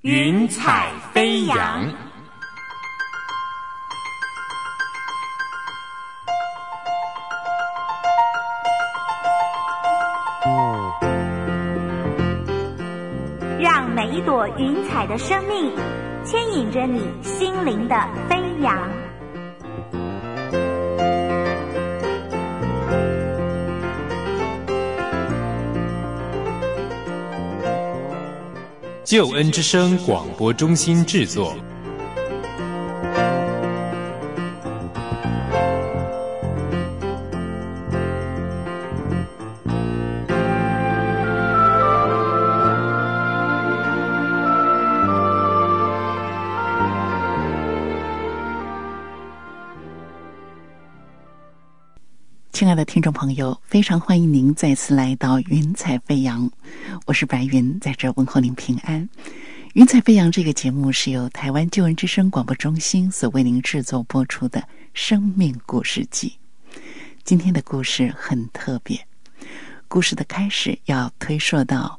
云彩飞扬。 让每一朵云彩的生命牵引着你心灵的飞扬。 救恩之声广播中心制作。 亲爱的听众朋友，非常欢迎您再次来到云彩飞扬，我是白云，在这问候您平安。云彩飞扬这个节目是由台湾救恩之声广播中心所为您制作播出的生命故事集。今天的故事很特别，故事的开始要推溯到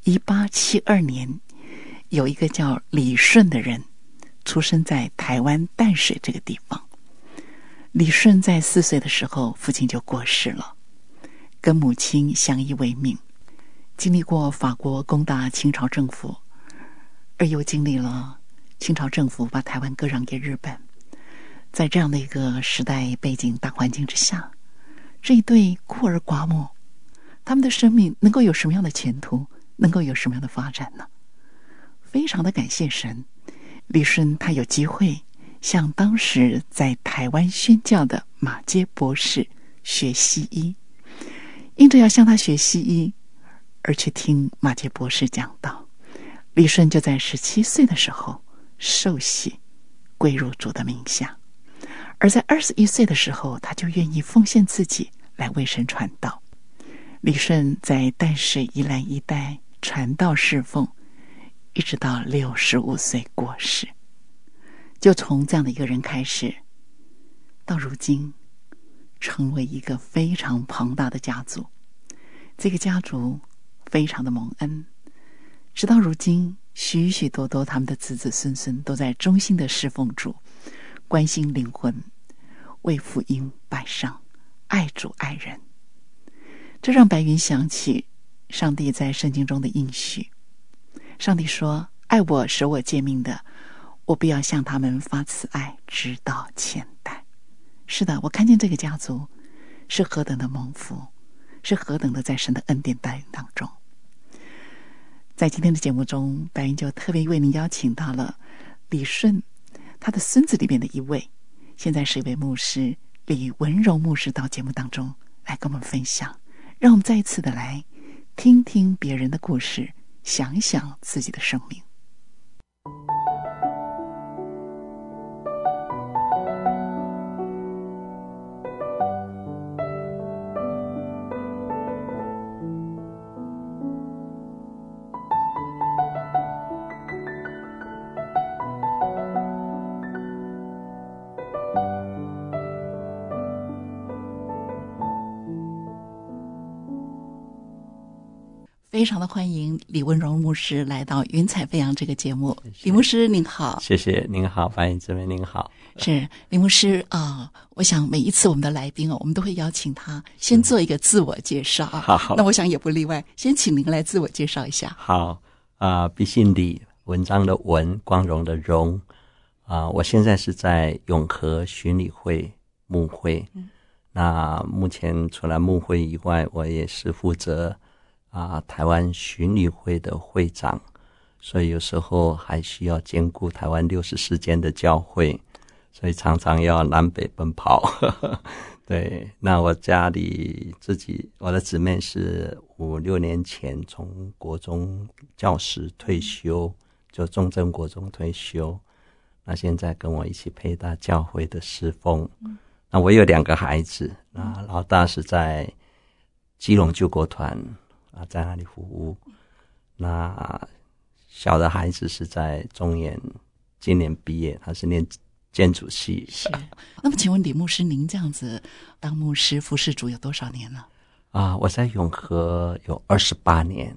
1872年，有一个叫李顺的人出生在台湾淡水这个地方。李顺在4岁的时候，父亲就过世了，跟母亲相依为命，经历过法国攻打清朝政府，而又经历了清朝政府把台湾割让给日本。在这样的一个时代背景大环境之下，这一对孤儿寡母，他们的生命能够有什么样的前途，能够有什么样的发展呢？非常的感谢神，李顺他有机会向当时在台湾宣教的马偕博士学西医，因着要向他学西医而去听马偕博士讲道，李顺就在17岁的时候受洗归入主的名下，而在21岁的时候，他就愿意奉献自己来为神传道。李顺在淡水宜兰一带传道侍奉，一直到65岁过世。就从这样的一个人开始，到如今成为一个非常庞大的家族。这个家族非常的蒙恩，直到如今许许多多他们的子子孙孙都在忠心的侍奉主，关心灵魂，为福音摆上，爱主爱人。这让白云想起上帝在圣经中的应许。上帝说，爱我守我诫命的，我必要向他们发慈爱，直到千代。是的，我看见这个家族是何等的蒙福，是何等的在神的恩典带领当中。在今天的节目中，白云就特别为您邀请到了李顺他的孙子里面的一位，现在是一位牧师李文荣牧师，到节目当中来跟我们分享。让我们再一次的来听听别人的故事，想想自己的生命。非常的欢迎李文荣牧师来到云彩飞扬这个节目。谢谢李牧师您好。 谢谢，您好，白云姊妹您好。 是李牧师我想每一次我们的来宾我们都会邀请他先做一个自我介绍。 好， 那我想也不例外，先请您来自我介绍一下。 好笔姓李，文章的文，光荣的荣。我现在是在永和巡礼会牧会。那目前除了牧会以外，我也是负责台湾巡礼会的会长，所以有时候还需要兼顾台湾64间的教会，所以常常要南北奔跑。对，那我家里我的姊妹是5-6年前从国中教师退休，就中正国中退休，那现在跟我一起陪大教会的侍奉。那我有2个孩子，那老大是在基隆救国团在那里服务，那小的孩子是在中研，今年毕业，他是念建筑系。 是。那么请问李牧师，您这样子当牧师服侍主有多少年了？ 我在永和有28年。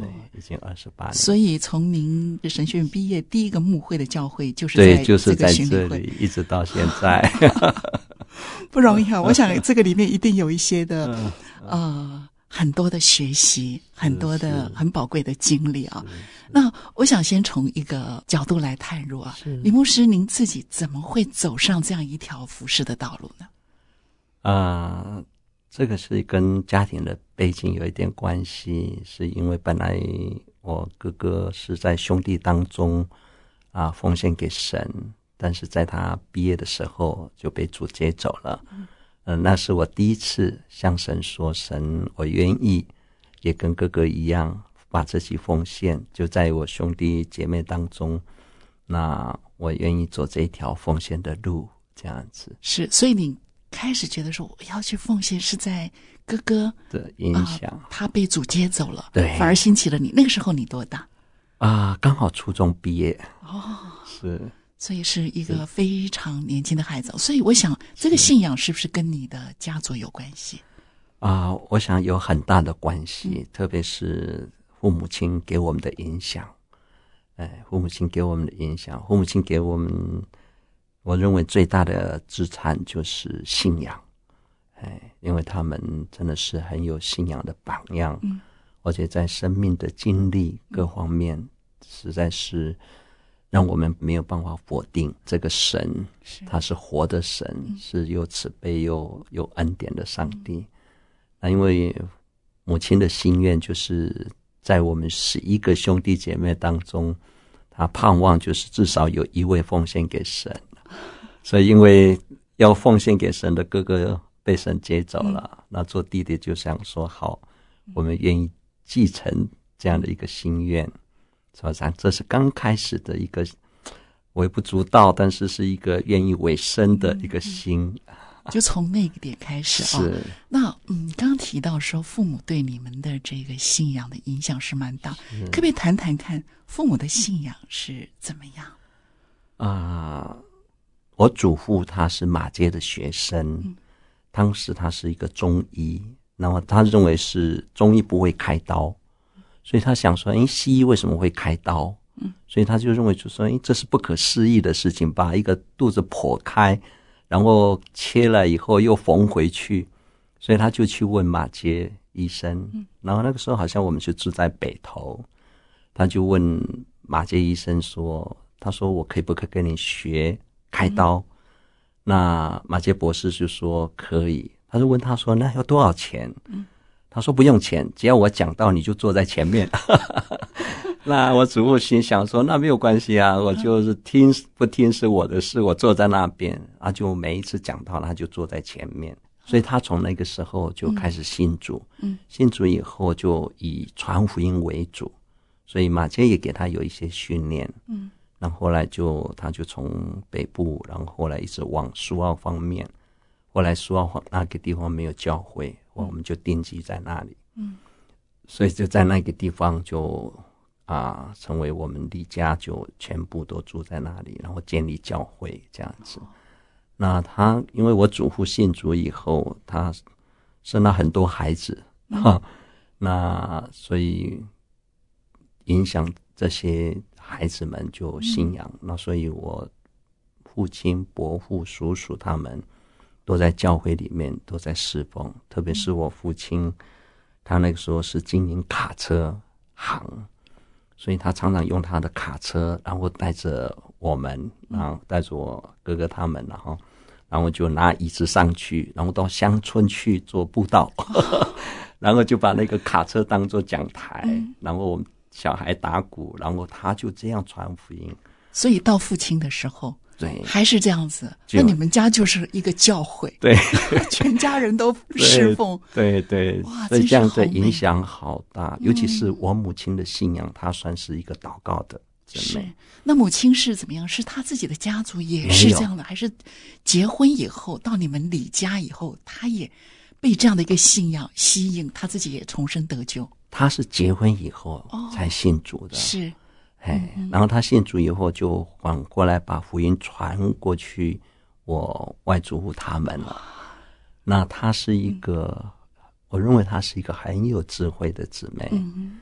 对，已经28年。 所以从您的神学院毕业，第一个牧会的教会就是对，就是在这这里，一直到现在。 不容易啊！我想这个里面一定有一些的很多的学习，很多的很宝贵的经历啊。那我想先从一个角度来探入啊，李牧师，您自己怎么会走上这样一条服事的道路呢？ 这个是跟家庭的背景有一点关系，是因为本来我哥哥是在兄弟当中奉献给神，但是在他毕业的时候就被主接走了。那是我第一次向神说，神，我愿意也跟哥哥一样把自己奉献，就在我兄弟姐妹当中，那我愿意走这一条奉献的路，这样子。 是，所以你开始觉得说我要去奉献，是在哥哥的影响， 他被主接走了， 对， 反而兴起了你。那个时候你多大？ 刚好初中毕业。是。 所以是一个非常年轻的孩子，所以我想这个信仰是不是跟你的家族有关系？ 我想有很大的关系，特别是父母亲给我们的影响。父母亲给我们的影响，父母亲给我们，我认为最大的资产就是信仰。因为他们真的是很有信仰的榜样，而且在生命的经历各方面，实在是让我们没有办法否定这个神，他是活的神，是又慈悲又有恩典的上帝。那因为母亲的心愿就是在我们11个兄弟姐妹当中，他盼望就是至少有一位奉献给神。所以因为要奉献给神的哥哥被神接走了，那做弟弟就想说，好，我们愿意继承这样的一个心愿。所以这是刚开始的一个微不足道，但是是一个愿意委身的一个心， 就从那个点开始是。 那刚刚提到说父母对你们的这个信仰的影响是蛮大，可不可以谈谈看父母的信仰是怎么样？ 我祖父他是马偕的学生，当时他是一个中医，那么他认为是中医不会开刀，所以他想说，西医为什么会开刀？所以他就认为就说，这是不可思议的事情，把一个肚子剖开，然后切了以后又缝回去，所以他就去问马偕医生。然后那个时候好像我们就住在北投，他就问马偕医生说，他说我可不可以跟你学开刀？那马偕博士就说可以。他就问他说，那要多少钱？他说不用钱，只要我讲到你就坐在前面。那我祖父心想说，那没有关系啊，我就是听不听是我的事，我坐在那边就每一次讲到他就坐在前面。所以他从那个时候就开始信主，信主以后就以传福音为主，所以马偕也给他有一些训练。然后后来他就从北部，然后后来一直往苏澳方面，后来苏澳那个地方没有教会，我们就定居在那里。所以就在那个地方就成为我们李家就全部都住在那里，然后建立教会这样子。那他因为我祖父信主以后，他生了很多孩子，那所以影响这些孩子们就信仰。那所以我父亲、伯父、叔叔他们都在教会里面都在侍奉，特别是我父亲，他那个时候是经营卡车行，所以他常常用他的卡车，然后带着我们，然后带着我哥哥他们，然后就拿椅子上去，然后到乡村去做布道，然后就把那个卡车当作讲台，然后我们小孩打鼓，然后他就这样传福音。 所以到父亲的时候， 对， 还是这样子。那你们家就是一个教会， 对， 全家人都侍奉， 对对， 哇， 所以这样的影响好大。尤其是我母亲的信仰，她算是一个祷告的姊妹。 是，那母亲是怎么样？是她自己的家族也是这样的，还是结婚以后到你们李家以后，她也被这样的一个信仰吸引，她自己也重生得救？ 她是结婚以后才信主的， 是。 然后他信主以后就反过来把福音传过去我外祖父他们了。那他是一个我认为他是一个很有智慧的姊妹。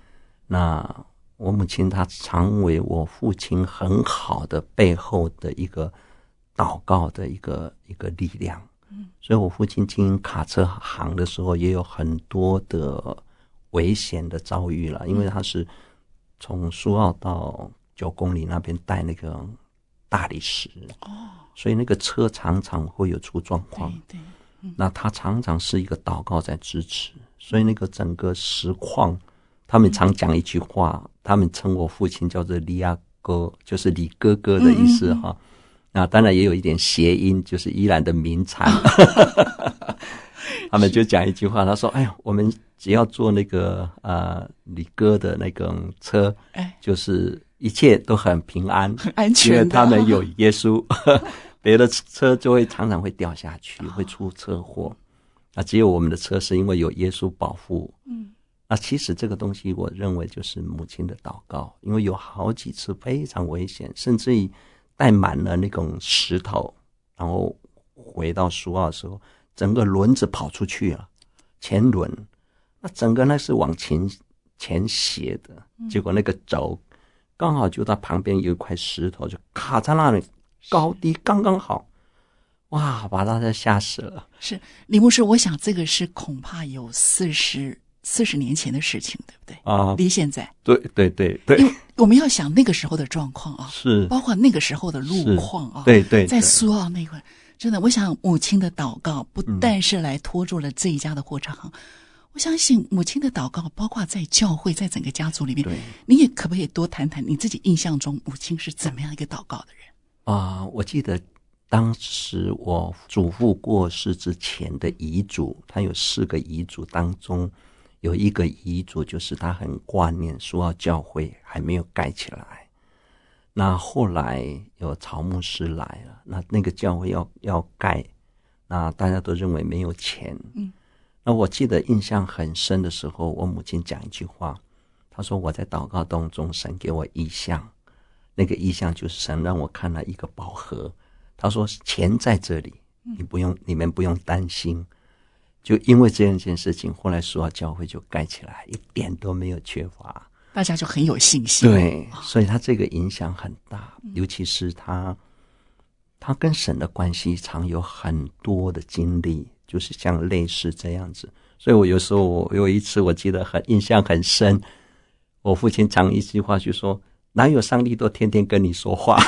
那我母亲她常为我父亲很好的背后的一个祷告的一个力量。所以我父亲经营卡车行的时候也有很多的危险的遭遇了，因为他是从苏澳到9公里那边带那个大理石，所以那个车常常会有出状况。 对， 那他常常是一个祷告在支持，所以那个整个实况，他们常讲一句话，他们称我父亲叫做李亚哥，就是李哥哥的意思哈。那当然也有一点谐音，就是宜兰的名产。他们就讲一句话，他说：“哎呀，我们只要坐那个李哥的那个车，就是一切都很平安， 很安全的， 因为他们有耶稣。别的车就会常常会掉下去，会出车祸。那只有我们的车是因为有耶稣保护。那其实这个东西，我认为就是母亲的祷告，因为有好几次非常危险，甚至于带满了那种石头，然后回到苏澳的时候，整个轮子跑出去了，前轮，那整个那是往前斜的，结果那个轴刚好就到旁边有一块石头，就卡在那里，高低刚刚好，哇，把大家吓死了。 是李牧师，我想这个是恐怕有40年前的事情，对不对？离现在， 对， 因为我们要想那个时候的状况啊， 是包括那个时候的路况啊， 对， 在苏澳那块，真的，我想母亲的祷告不但是来拖住了这一家的货车行，我相信母亲的祷告，包括在教会，在整个家族里面，你也可不可以多谈谈你自己印象中母亲是怎么样一个祷告的人？ 我记得当时我祖父过世之前的遗嘱，他有4个遗嘱当中。有一个遗嘱就是他很挂念苏澳教会还没有盖起来，那后来有曹牧师来了，那个教会要盖，那大家都认为没有钱。那我记得印象很深的时候，我母亲讲一句话，她说我在祷告当中神给我异象，那个异象就是神让我看了一个宝盒，她说钱在这里，你们不用担心。就因为这件事情，后来苏澳教会就盖起来，一点都没有缺乏， 大家就很有信心。 对，所以他这个影响很大，尤其是他跟神的关系常有很多的经历，就是像类似这样子。所以我有时候我有一次我记得印象很深，我父亲讲一句话就说：“哪有上帝都天天跟你说话？”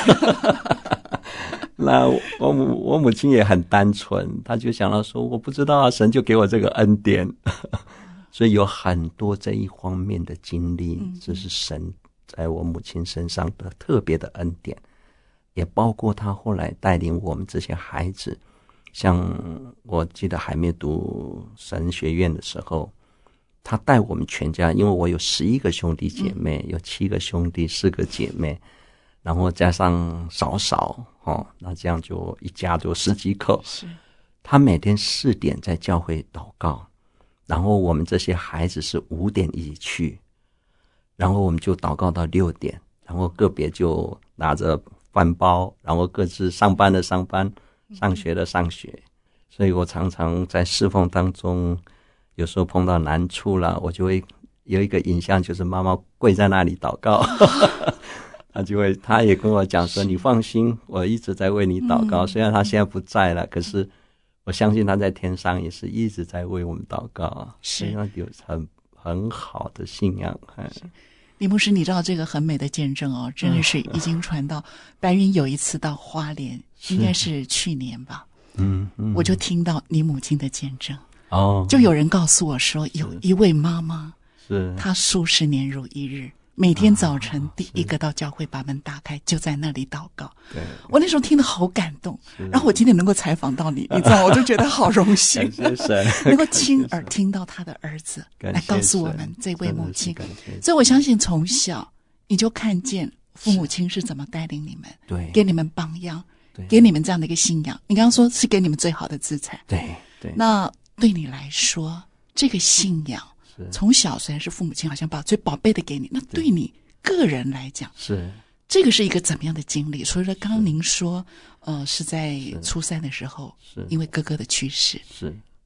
那我母亲也很单纯，她就想到说，我不知道啊，神就给我这个恩典，所以有很多这一方面的经历，这是神在我母亲身上的特别的恩典，也包括她后来带领我们这些孩子，像我记得还没读神学院的时候，她带我们全家，因为我有11个兄弟姐妹，有7个兄弟4个姐妹，然后加上嫂那这样就一家就10几口。 是， 他每天4点在教会祷告，然后我们这些孩子是5点一起去，然后我们就祷告到6点，然后个别就拿着饭包，然后各自上班的上班，上学的上学。所以我常常在侍奉当中，有时候碰到难处了，我就会有一个影像，就是妈妈跪在那里祷告。他也跟我讲说，你放心，我一直在为你祷告，虽然他现在不在了，可是我相信他在天上也是一直在为我们祷告，所以有很好的信仰。 李牧师，你知道这个很美的见证哦，真的是已经传到白云有一次到花莲，应该是去年吧，我就听到你母亲的见证，就有人告诉我说，有一位妈妈，是她数10年如一日，每天早晨第一个到教会把门打开，就在那里祷告。对，我那时候听得好感动，然后我今天能够采访到你，你知道，我就觉得好荣幸，能够亲耳听到他的儿子来告诉我们这位母亲。所以我相信从小你就看见父母亲是怎么带领你们，对，给你们榜样，给你们这样的一个信仰。你刚刚说是给你们最好的资产，对。那对你来说，这个信仰从小虽然是父母亲好像把最宝贝的给你，那对你个人来讲，这个是一个怎么样的经历？除了刚刚您说，是在初3的时候，因为哥哥的去世，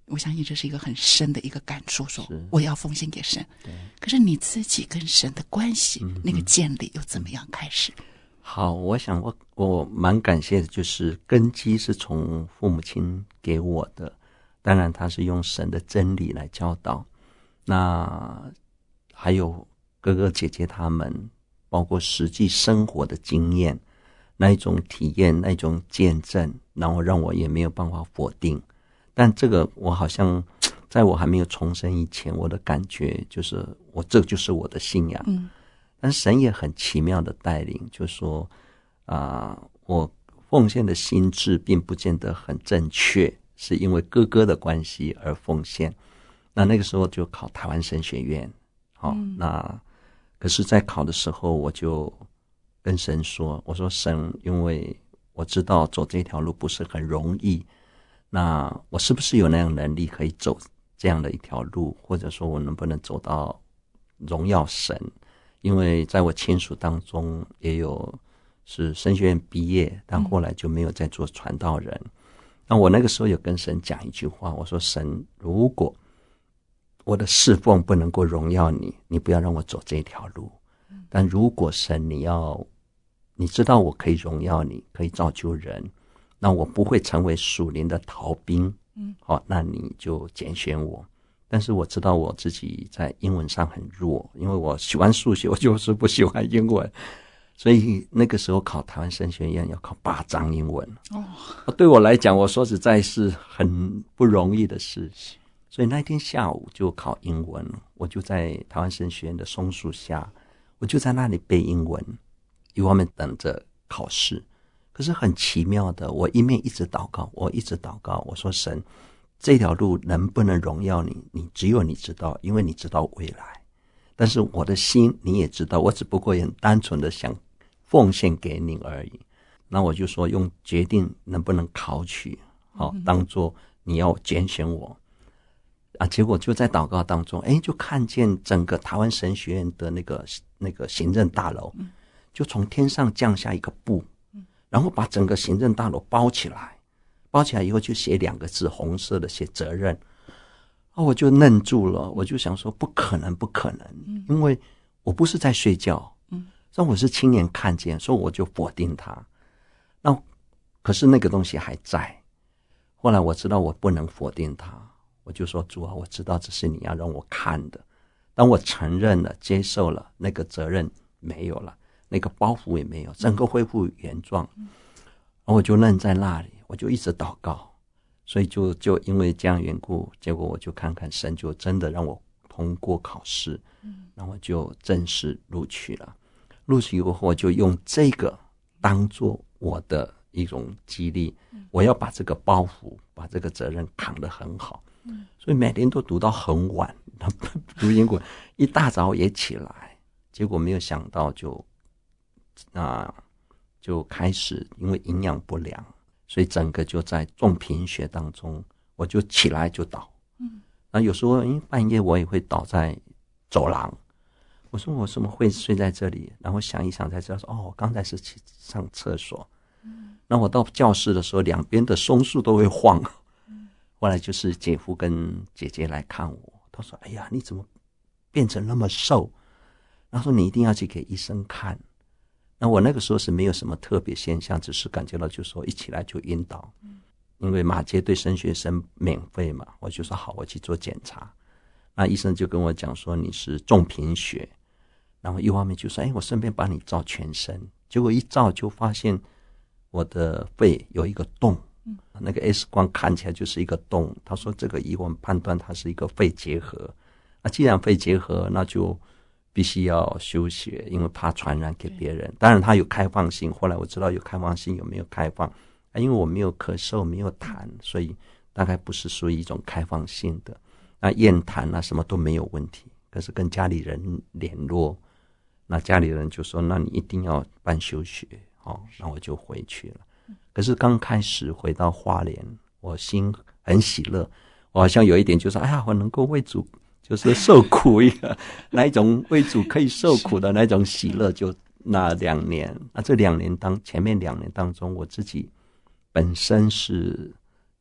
我相信这是一个很深的一个感触，说我要奉献给神。可是你自己跟神的关系，那个建立又怎么样开始？ 好，我想我蛮感谢的，就是根基是从父母亲给我的，当然他是用神的真理来教导，那还有哥哥姐姐他们包括实际生活的经验，那一种体验，那一种见证，然后让我也没有办法否定。但这个我好像在我还没有重生以前，我的感觉就是这就是我的信仰。但神也很奇妙的带领，就说我奉献的心志并不见得很正确，是因为哥哥的关系而奉献。那个时候就考台湾神学院，那可是在考的时候我就跟神说，我说神，因为我知道走这条路不是很容易，那我是不是有那样能力可以走这样的一条路，或者说我能不能走到荣耀神？因为在我亲属当中也有是神学院毕业，但后来就没有再做传道人。那我那个时候有跟神讲一句话，我说神，如果我的侍奉不能够荣耀你，你不要让我走这条路。但如果神你知道我可以荣耀你，可以造就人，那我不会成为属灵的逃兵，那你就拣选我。但是我知道我自己在英文上很弱，因为我喜欢数学，我就是不喜欢英文，所以那个时候考台湾神学院要考8章英文。对我来讲，我说实在是很不容易的事。所以那天下午就考英文，我就在台湾神学院的松树下，我就在那里背英文，一方面等着考试。可是很奇妙的，我一面一直祷告，我说神，这条路能不能荣耀你，你只有你知道，因为你知道未来。但是我的心你也知道，我只不过也很单纯的想奉献给你而已。那我就说用决定能不能考取，当作你要拣选我。结果就在祷告当中，就看见整个台湾神学院的那个行政大楼，就从天上降下一个布，然后把整个行政大楼包起来以后就写2个字，红色的，写责任。我就愣住了，我就想说不可能，因为我不是在睡觉，但我是亲眼看见，所以我就否定它。那可是那个东西还在。后来我知道我不能否定它，我就说主啊，我知道这是你要让我看的。当我承认了，接受了，那个责任没有了，那个包袱也没有，整个恢复原状。然后我就愣在那里，我就一直祷告。所以就因为这样缘故，结果我就看看神就真的让我通过考试，然后就正式录取了。录取以后，我就用这个当做我的一种激励，我要把这个包袱，把这个责任扛得很好。所以每天都读到很晚，读英文一大早也起来，结果没有想到就开始因为营养不良，所以整个就在重贫血当中，我就起来就倒。那有时候半夜我也会倒在走廊，我说我怎么会睡在这里？然后想一想才知道说，我刚才是去上厕所。那我到教室的时候，两边的松树都会晃。后来就是姐夫跟姐姐来看我，他说：“哎呀，你怎么变成那么瘦？”他说：“你一定要去给医生看。”那我那个时候是没有什么特别现象，只是感觉到就是说一起来就晕倒。因为马偕对神学生免费嘛，我就说好，我去做检查。那医生就跟我讲说你是重贫血，然后一方面就说我顺便帮你照全身。结果一照就发现我的肺有一个洞，那个 X 光看起来就是一个洞。他说这个以我们判断它是一个肺结核。那既然肺结核，那就必须要休血，因为怕传染给别人。当然它有开放性，后来我知道有开放性，有没有开放因为我没有咳嗽没有痰，所以大概不是属于一种开放性的。那验痰啊什么都没有问题，可是跟家里人联络，那家里人就说那你一定要办休学，那我就回去了。可是刚开始回到花莲，我心很喜乐，我好像有一点就是我能够为主就是受苦一个那一种为主可以受苦的那种喜乐。就那2年，那这2年前面2年当中，我自己本身是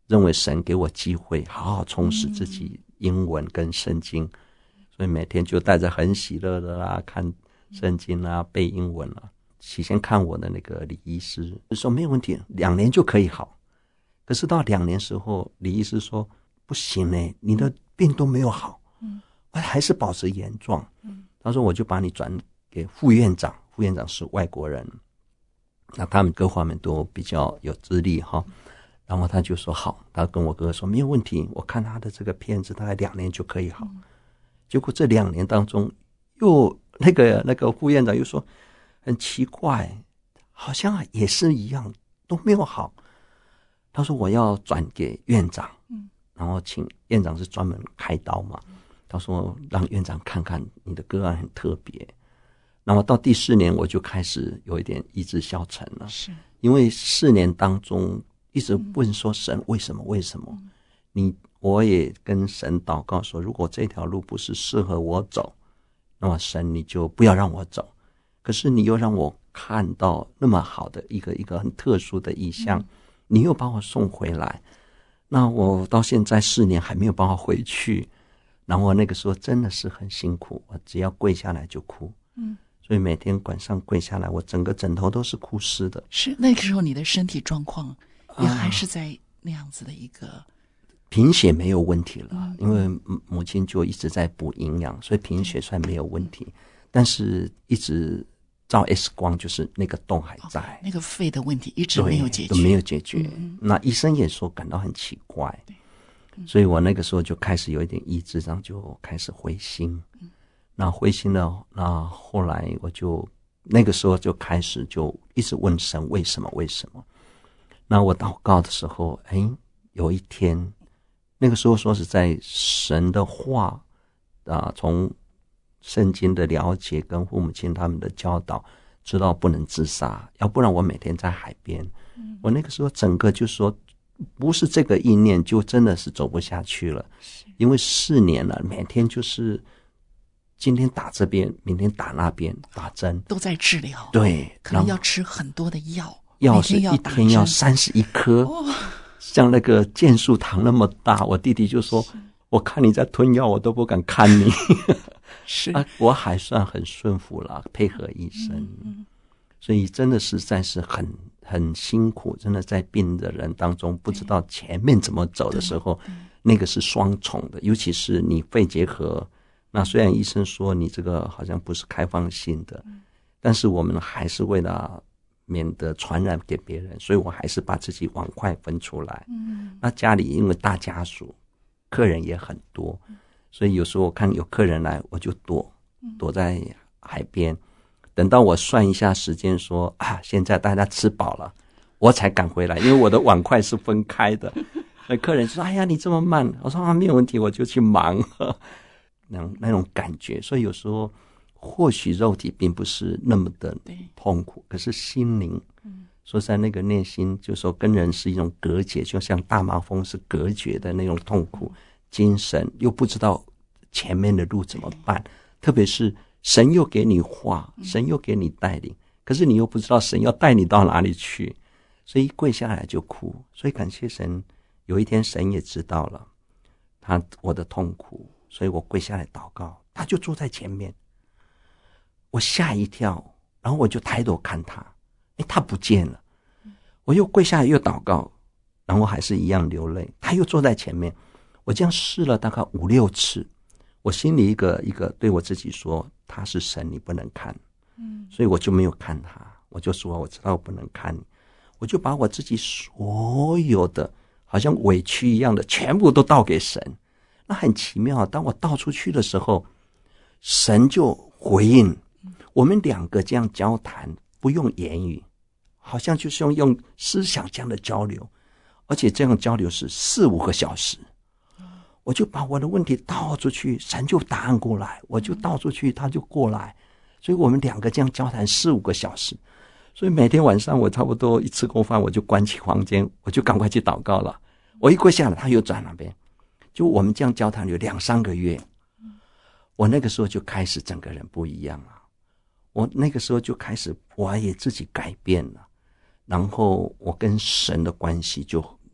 认为神给我机会好好充实自己英文跟圣经，所以每天就带着很喜乐的啦，看圣经啦，背英文啦。起先看我的那个李医师就说没有问题，2年就可以好。可是到2年时候，李医师说不行呢，你的病都没有好，还是保持严状。他说我就把你转给副院长，副院长是外国人，那他们各方面都比较有资历哈。然后他就说好，他跟我哥哥说没有问题，我看他的这个片子大概2年就可以好。结果这2年当中，又那个副院长又说很奇怪，好像也是一样都没有好。他说我要转给院长，然后请院长是专门开刀嘛。他说让院长看看你的个案很特别。然后到第4年我就开始有一点意志消沉了，是因为4年当中一直问说神为什么为什么？我也跟神祷告说，如果这条路不是适合我走，那么神你就不要让我走。可是你又让我看到那么好的一个很特殊的意象，你又把我送回来，那我到现在4年还没有办法回去。然后那个时候真的是很辛苦，我只要跪下来就哭，所以每天晚上跪下来，我整个枕头都是哭湿的。 是那个时候你的身体状况也还是在那样子的一个贫血没有问题了，因为母亲就一直在补营养，所以贫血算没有问题。但是一直照 X 光，就是那个洞还在， 那个肺的问题一直没有解决， 都没有解决。那医生也说感到很奇怪，所以我那个时候就开始有一点意志上就开始灰心。那灰心了，那后来我就那个时候就开始就一直问神为什么为什么。那我祷告的时候，有一天，那个时候说是在神的话从圣经的了解跟父母亲他们的教导，知道不能自杀，要不然我每天在海边。我那个时候整个就说不是这个意念，就真的是走不下去了。因为4年了，每天就是今天打这边，明天打那边，打针都在治疗， 对， 可能要吃很多的药， 药是一天要31颗，像那个健树糖那么大。我弟弟就说我看你在吞药，我都不敢看你。是我还算很顺服了，配合医生。所以真的实在是很辛苦，真的在病的人当中不知道前面怎么走的时候，那个是双重的。尤其是你肺结核，那虽然医生说你这个好像不是开放性的，但是我们还是为了免得传染给别人，所以我还是把自己碗筷分出来。那家里因为大家属，客人也很多，所以有时候我看有客人来，我就躲在海边，等到我算一下时间说现在大家吃饱了，我才赶回来，因为我的碗筷是分开的。那客人说哎呀你这么慢，我说没有问题，我就去忙那种感觉。所以有时候或许肉体并不是那么的痛苦，可是心灵说在那个内心就说跟人是一种隔绝，就像大麻风是隔绝的那种痛苦，精神又不知道前面的路怎么办，特别是神又给你话，神又给你带领，可是你又不知道神要带你到哪里去，所以一跪下来就哭。所以感谢神，有一天神也知道了我的痛苦，所以我跪下来祷告，他就坐在前面，我吓一跳，然后我就抬头看他，他不见了。我又跪下来又祷告，然后还是一样流泪，他又坐在前面。我这样试了大概5-6次，我心里一个对我自己说，他是神，你不能看。所以我就没有看他，我就说我知道我不能看你，我就把我自己所有的好像委屈一样的全部都倒给神。那很奇妙，当我倒出去的时候，神就回应。我们2个这样交谈，不用言语，好像就是用思想这样的交流，而且这样交流是4-5个小时。我就把我的问题倒出去，神就答案过来，我就倒出去，他就过来。所以我们2个这样交谈4-5个小时。所以每天晚上我差不多一吃过饭，我就关起房间，我就赶快去祷告了。我一跪下来，他又转那边，就我们这样交谈有2-3个月。我那个时候就开始整个人不一样了，我那个时候就开始我也自己改变了，然后我跟神的关系就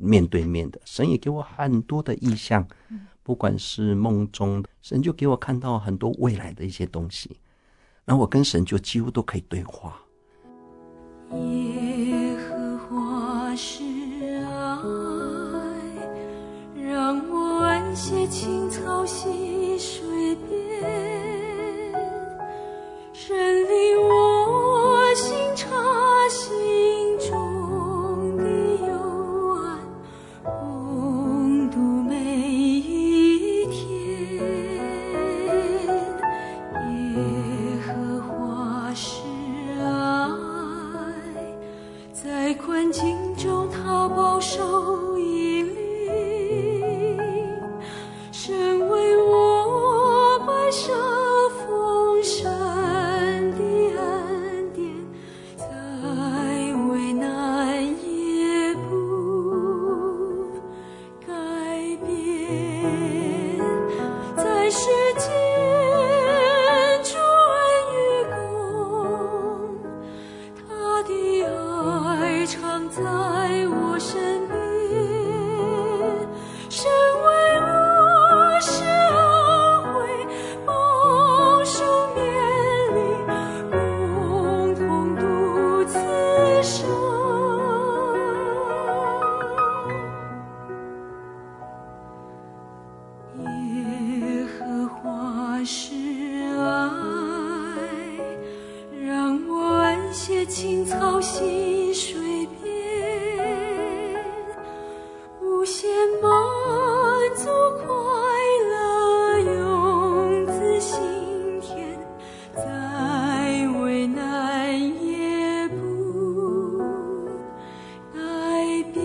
面对面的，神也给我很多的意象，不管是梦中，神就给我看到很多未来的一些东西，然后我跟神就几乎都可以对话。 耶和华是爱，让我安歇青草溪水边，神领我心察心中的幽暗，共度每一天。耶和华是爱，在困境中他保守引领，神为我摆设丰盛的恩典，在危难也不改变，在世间主恩与共，他的爱常在我身边，神为我施恩惠，保守面领，共同度此生。耶和华是爱，让我安歇青草溪水边，无限满足快乐永自心田，在危难也不改变。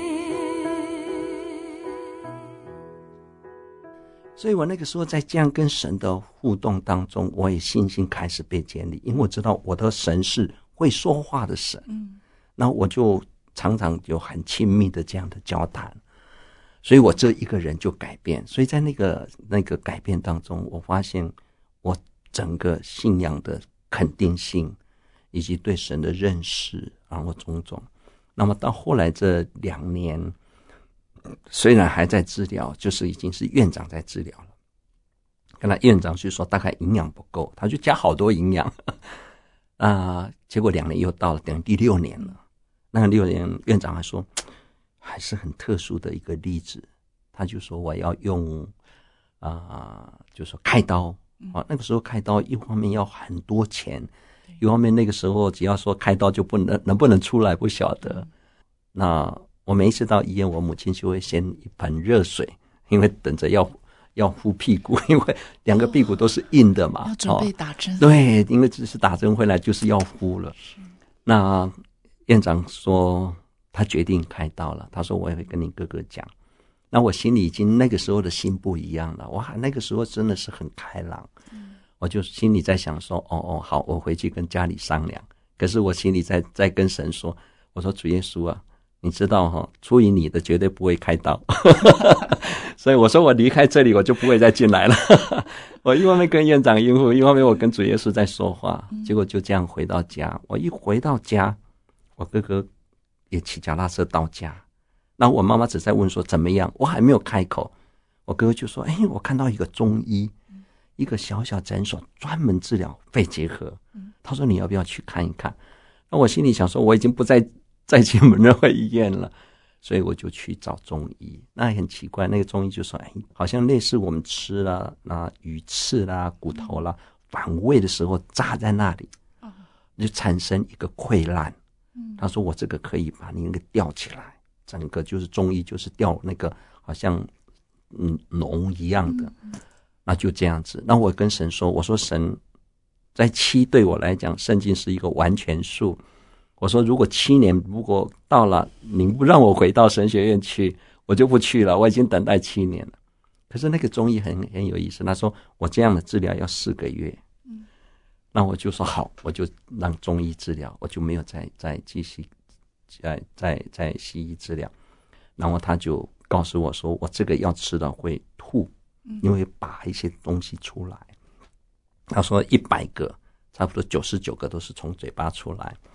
所以我那个时候在这样跟神的互动当中，我也信心开始被建立，因为我知道我的神是会说话的神，那我就常常有很亲密的这样的交谈，所以我这一个人就改变。所以在那个改变当中，我发现我整个信仰的肯定性以及对神的认识，然后种种。那么到后来这2年，虽然还在治疗，就是已经是院长在治疗了，跟他院长去说大概营养不够，他就加好多营养结果2年又到了，等于第6年了。那个6年院长还说还是很特殊的一个例子，他就说我要用就说开刀那个时候开刀一方面要很多钱，一方面那个时候只要说开刀就能不能出来不晓得。那我每一次到医院，我母亲就会先一盆热水，因为等着要敷屁股，因为2个屁股都是硬的嘛， 要准备打针。 对，因为只是打针回来就是要敷了。那院长说他决定开刀了，他说我也会跟你哥哥讲。那我心里已经那个时候的心不一样了，哇，那个时候真的是很开朗。我就心里在想说好，我回去跟家里商量。可是我心里在跟神说，我说主耶稣啊，你知道出于你的绝对不会开刀所以我说我离开这里我就不会再进来了我一方面跟院长应付，一方面我跟主耶稣在说话。结果就这样回到家，我一回到家，我哥哥也骑脚踏车到家，那我妈妈只在问说怎么样，我还没有开口，我哥哥就说我看到一个中医，一个小小诊所专门治疗肺结核，他说你要不要去看一看。那我心里想说我已经不再进门任何医院了，所以我就去找中医。那很奇怪，那个中医就说好像类似我们吃了鱼翅啦骨头啦反胃的时候炸在那里就产生一个溃烂，他说我这个可以把你那个吊起来，整个就是中医就是吊那个好像脓一样的。那就这样子，那我跟神说，我说神在7对我来讲圣经是一个完全数，我说如果7年如果到了你不让我回到神学院去，我就不去了，我已经等待7年了。可是那个中医很有意思，他说我这样的治疗要4个月，那我就说好，我就让中医治疗，我就没有再继续在西医治疗。然后他就告诉我说我这个要吃了会吐，因为拔一些东西出来。他说100个差不多99个都是从嘴巴出来。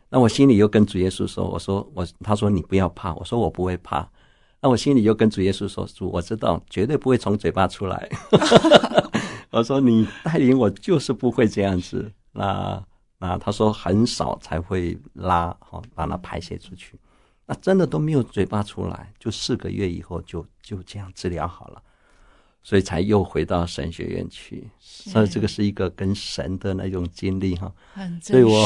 那我心里又跟主耶稣说，他说你不要怕，我说我不会怕。那我心里又跟主耶稣说，主，我知道绝对不会从嘴巴出来。我说你带领我就是不会这样子。那他说很少才会拉，把它排泄出去。那真的都没有嘴巴出来，就4个月以后就这样治疗好了。所以才又回到神学院去，所以这个是一个跟神的那种经历哈，所以我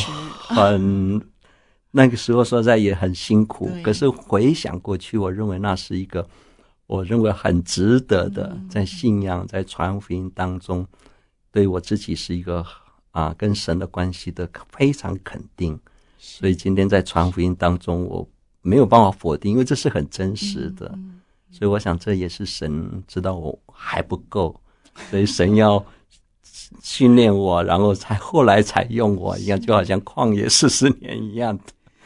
那个时候说实在也很辛苦，可是回想过去，我认为那是一个我认为很值得的，在信仰在传福音当中，对我自己是一个跟神的关系的非常肯定。所以今天在传福音当中，我没有办法否定，因为这是很真实的。所以我想这也是神知道我还不够，所以神要训练我，然后后来才用我一样，就好像旷野40年一样的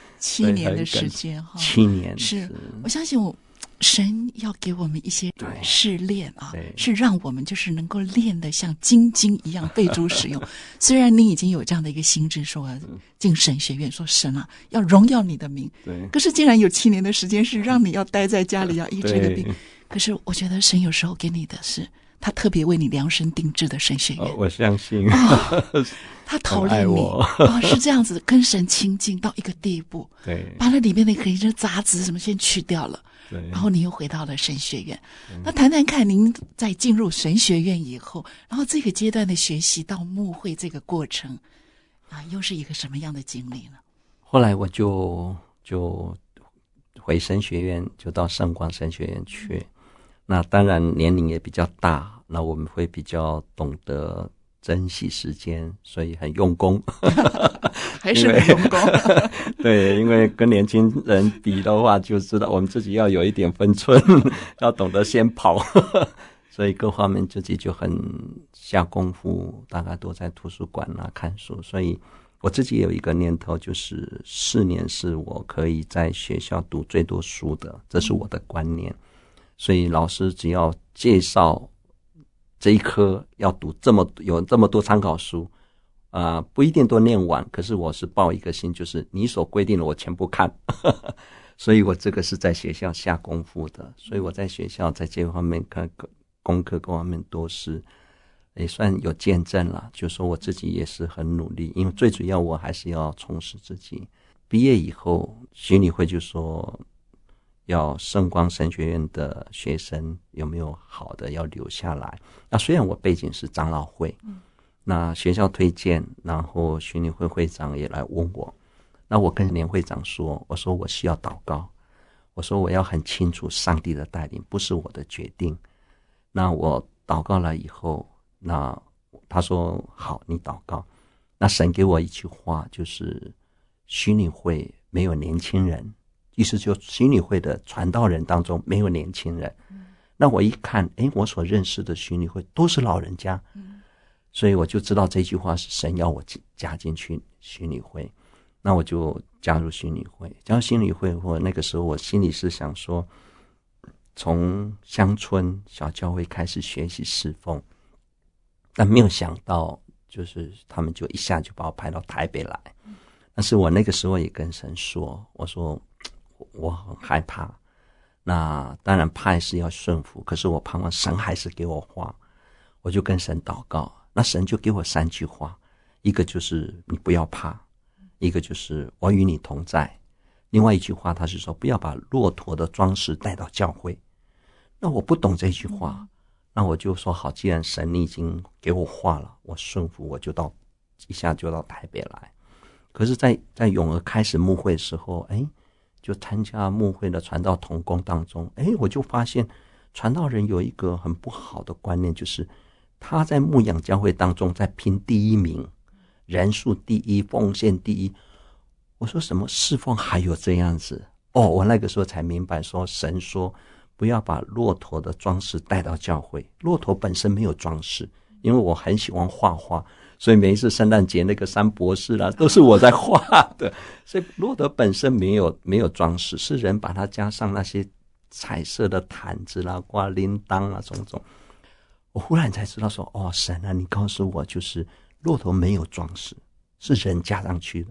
7年的时间哈 ，7年是我相信神要给我们一些试炼是让我们就是能够练得像精金一样被主使用。虽然你已经有这样的一个心智，说进神学院，说神要荣耀你的名，可是竟然有7年的时间是让你要待在家里要医这个病。可是我觉得神有时候给你的是他特别为你量身定制的神学院， 我相信他陶炼你是这样子跟神亲近到一个地步，把那里面的一些杂质什么先去掉了，然后你又回到了神学院。那谈谈看您在进入神学院以后，然后这个阶段的学习到牧会这个过程又是一个什么样的经历呢？ 后来我就回神学院，就到圣光神学院去。那当然年龄也比较大，那我们会比较懂得珍惜时间，所以很用功。 还是很用功。 对，因为跟年轻人比的话，就知道我们自己要有一点分寸，要懂得先跑。所以各方面自己就很下功夫，大概都在图书馆看书。所以我自己也有一个念头，就是4年是我可以在学校读最多书的，这是我的观念。所以老师只要介绍这一科要读有这么多参考书，不一定都念完，可是我是抱一个心，就是你所规定的我全部看。所以我这个是在学校下功夫的，所以我在学校在这方面看功课各方面都是也算有见证了，就说我自己也是很努力，因为最主要我还是要充实自己。毕业以后巡理会就说要圣光神学院的学生有没有好的要留下来。那虽然我背景是长老会，那学校推荐，然后巡理会会长也来问我，那我跟连会长说，我说我需要祷告，我说我要很清楚上帝的带领，不是我的决定。那我祷告了以后，那他说好，你祷告。那神给我一句话，就是巡理会没有年轻人，意思就巡理会的传道人当中没有年轻人。那我一看，我所认识的巡理会都是老人家，所以我就知道这句话是神要我加进去巡理会。那我就加入巡理会。加入巡理会后，那个时候我心里是想说，从乡村小教会开始学习侍奉，但没有想到就是他们就一下就把我派到台北来。但是我那个时候也跟神说，我说我很害怕，那当然派是要顺服，可是我盼望神还是给我话。我就跟神祷告，那神就给我3句话，一个就是你不要怕，一个就是我与你同在，另外一句话他是说不要把骆驼的装饰带到教会。那我不懂这句话，那我就说好，既然神你已经给我话了，我顺服，我就一下就到台北来。可是在永和开始牧会的时候，就参加牧会的传道同工当中，我就发现传道人有一个很不好的观念，就是他在牧养教会当中在拼第一名，人数第一，奉献第一。我说什么侍奉还有这样子？我那个时候才明白，说神说不要把骆驼的装饰带到教会。骆驼本身没有装饰，因为我很喜欢画画，所以每一次圣诞节那个三博士啦，都是我在画的。所以骆驼本身没有装饰，是人把它加上那些彩色的毯子啦、挂铃铛啦种种。我忽然才知道说，神啊，你告诉我就是骆驼没有装饰，是人加上去的。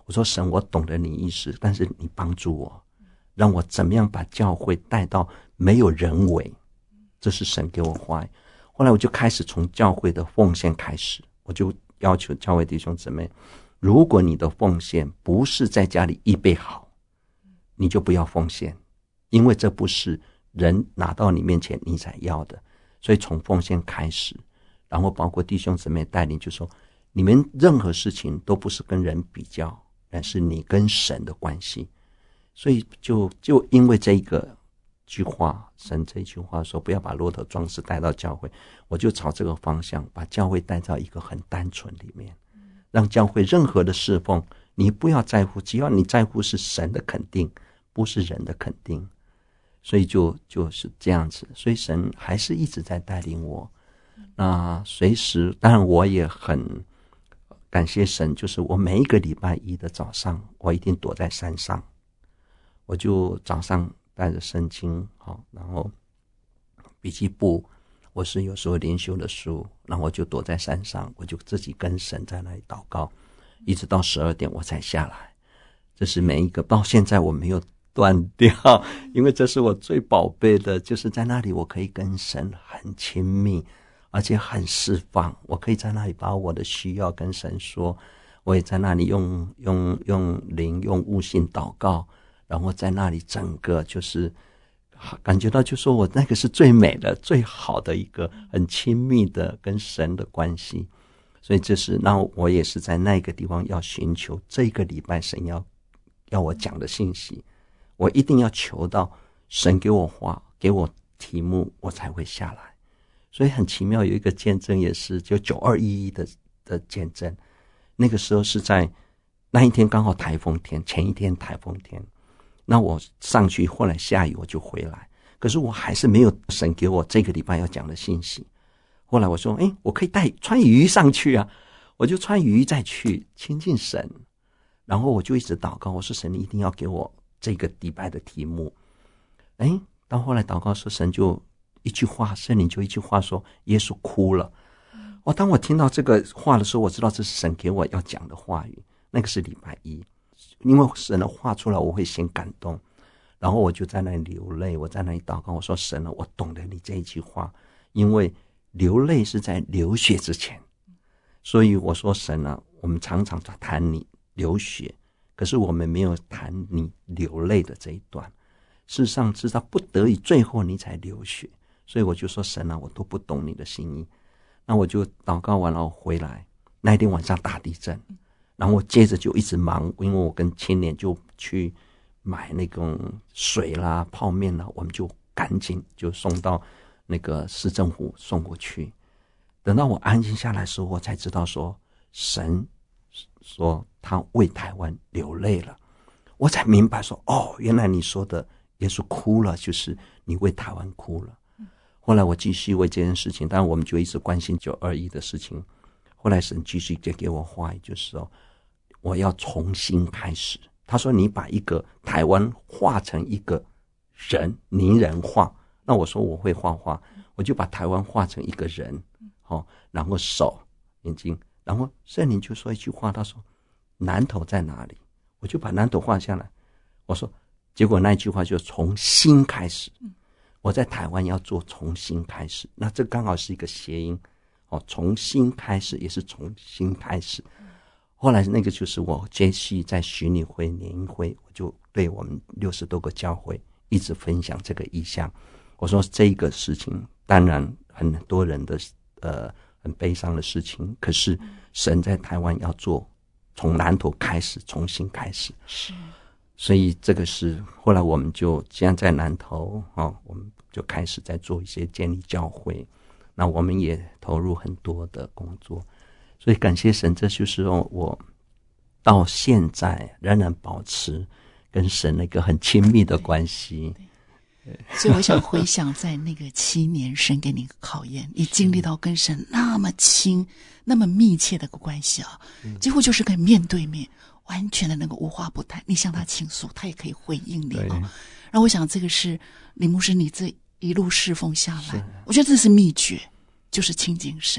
我说神，我懂得你意思，但是你帮助我，让我怎么样把教会带到没有人为，这是神给我话语。后来我就开始从教会的奉献开始，我就要求教会弟兄姊妹，如果你的奉献不是在家里预备好，你就不要奉献，因为这不是人拿到你面前你才要的。所以从奉献开始，然后包括弟兄姊妹带领，就说你们任何事情都不是跟人比较，而是你跟神的关系。所以就因为这一个句话，神这一句话说不要把骆驼装饰带到教会，我就朝这个方向把教会带到一个很单纯里面，让教会任何的侍奉你不要在乎，只要你在乎是神的肯定，不是人的肯定。所以就是这样子，所以神还是一直在带领我。那随时当然我也很感谢神，就是我每一个礼拜一的早上我一定躲在山上，我就早上带着圣经，然后笔记簿，我是有时候灵修的书，然后我就躲在山上，我就自己跟神在那里祷告，一直到12点我才下来。这是每一个，到现在我没有断掉，因为这是我最宝贝的，就是在那里我可以跟神很亲密，而且很释放。我可以在那里把我的需要跟神说，我也在那里用灵用悟性祷告，然后在那里整个就是感觉到，就说我那个是最美的最好的一个很亲密的跟神的关系。所以这是那我也是在那个地方要寻求这个礼拜神要我讲的信息，我一定要求到神给我话给我题目我才会下来。所以很奇妙，有一个见证也是就9211的见证，那个时候是在那一天刚好台风天，前一天台风天，那我上去后来下雨我就回来，可是我还是没有神给我这个礼拜要讲的信息。后来我说我可以穿雨衣上去啊，我就穿雨衣再去亲近神，然后我就一直祷告，我说神你一定要给我这个礼拜的题目。到后来祷告说神就一句话，圣灵就一句话说耶稣哭了。当我听到这个话的时候，我知道这是神给我要讲的话语，那个是礼拜一，因为神的话出来我会先感动，然后我就在那里流泪，我在那里祷告，我说神啊，我懂得你这一句话，因为流泪是在流血之前，所以我说神啊，我们常常谈你流血，可是我们没有谈你流泪的这一段，事实上是到不得已最后你才流血，所以我就说神啊，我都不懂你的心意。那我就祷告完了回来，那一天晚上大地震，然后我接着就一直忙，因为我跟青年就去买那种水啦泡面啦，我们就赶紧就送到那个市政府送过去。等到我安静下来的时候，我才知道说神说他为台湾流泪了，我才明白说原来你说的耶稣哭了就是你为台湾哭了。后来我继续为这件事情，当然我们就一直关心921的事情，后来神继续就给我话语，就是说我要重新开始。他说你把一个台湾画成一个人拟人化，那我说我会画画，我就把台湾画成一个人，然后手眼睛，然后圣灵就说一句话，他说南投在哪里，我就把南投画下来。我说结果那句话就从新开始，我在台湾要做重新开始，那这刚好是一个谐音，从新开始也是从新开始。后来那个就是我接续在巡礼会联谊会，我就对我们60多个教会一直分享这个意向。我说这个事情当然很多人的很悲伤的事情，可是神在台湾要做从南投开始重新开始， 是， 所以这个是后来我们就既然在南投我们就开始在做一些建立教会，那我们也投入很多的工作，所以感谢神，这就是我到现在仍然保持跟神那个很亲密的关系。 所以我想回想在那个7年神给你一个考验，你经历到跟神那么亲那么密切的个关系几乎就是可以面对面完全的那个无话不谈，你向他倾诉他也可以回应你然后我想这个是李牧师你这一路侍奉下来，我觉得这是秘诀，就是亲近神。